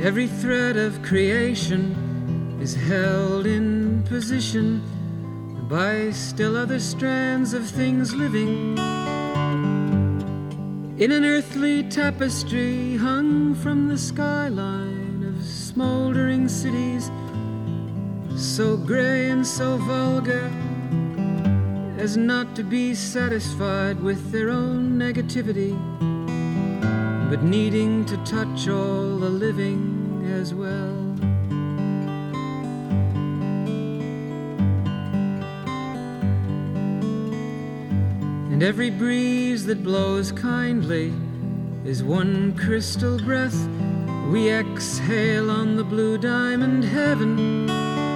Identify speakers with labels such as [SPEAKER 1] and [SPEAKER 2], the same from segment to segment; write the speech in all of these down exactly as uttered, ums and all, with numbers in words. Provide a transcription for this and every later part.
[SPEAKER 1] Every thread of creation is held in position by still other strands of things living in an earthly tapestry hung from the skyline of smoldering cities, so gray and so vulgar as not to be satisfied with their own negativity, but needing to touch all the living as well. And every breeze that blows kindly is one crystal breath we exhale on the blue diamond heaven,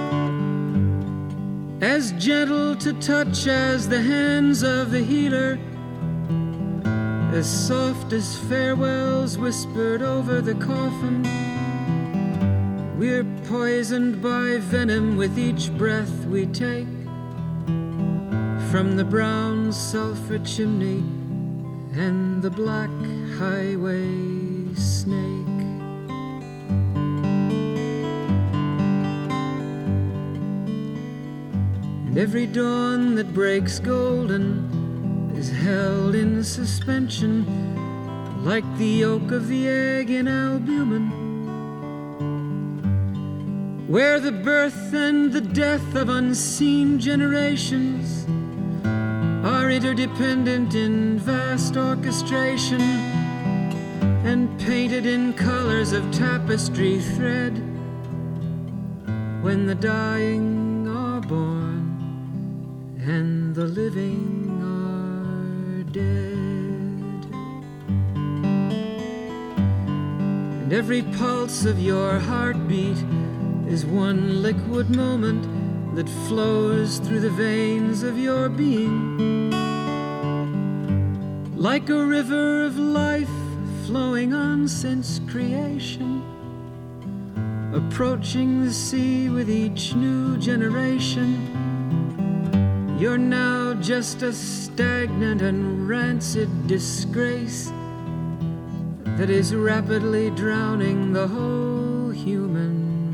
[SPEAKER 1] as gentle to touch as the hands of the healer, as soft as farewells whispered over the coffin. We're poisoned by venom with each breath we take from the brown sulfur chimney and the black highway snake. And every dawn that breaks golden is held in suspension like the yolk of the egg in albumin, where the birth and the death of unseen generations are interdependent in vast orchestration and painted in colors of tapestry thread. When the dying are born and the living are dead, and every pulse of your heartbeat is one liquid moment that flows through the veins of your being, like a river of life flowing on since creation, approaching the sea with each new generation. You're now just a stagnant and rancid disgrace that is rapidly drowning the whole human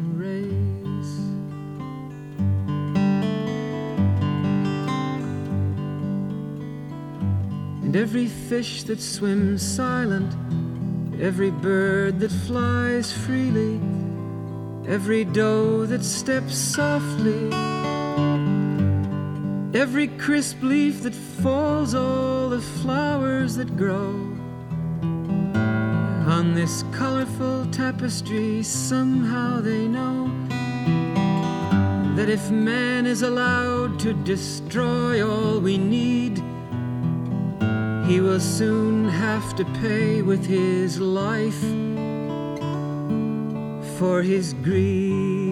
[SPEAKER 1] every fish that swims silent, every bird that flies freely, every doe that steps softly, every crisp leaf that falls, all the flowers that grow on this colorful tapestry. Somehow they know that if man is allowed to destroy all we need, he will soon have to pay with his life for his greed.